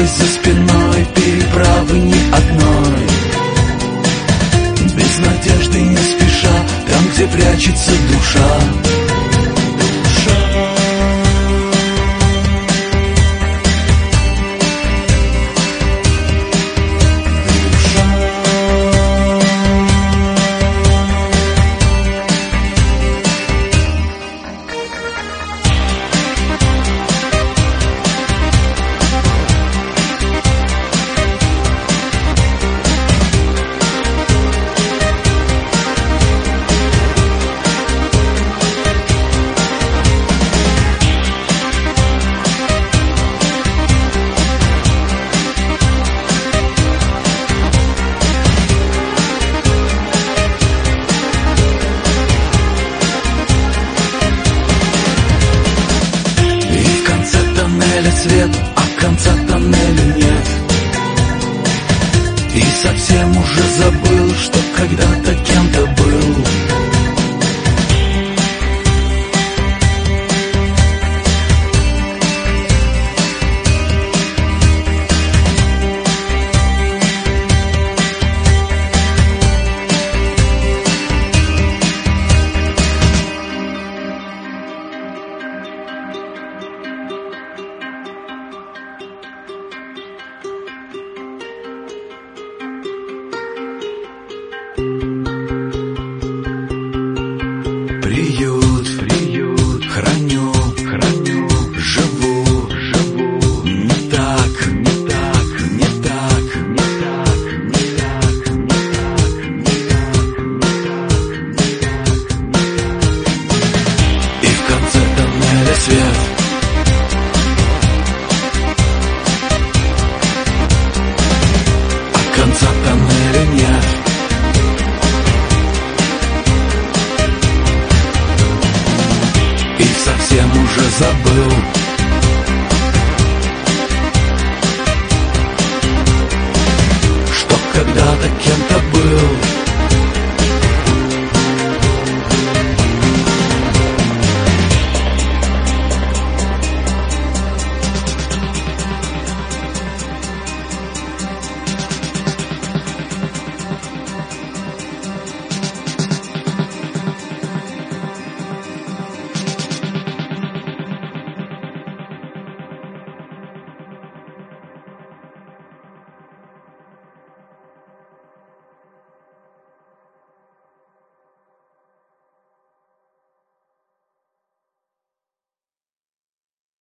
тобой за спиной переправы ни одной. Без надежды не спеша, там, где прячется душа. Свет, а конца тоннеля нет. И совсем уже забыл, что когда-то кем-то был. Приют, храню, живу, не так, не так, не так, не так, не так, не так, не так, не так. И в конце тоннеля свет. А конца тоннеля нет. Совсем уже забыл.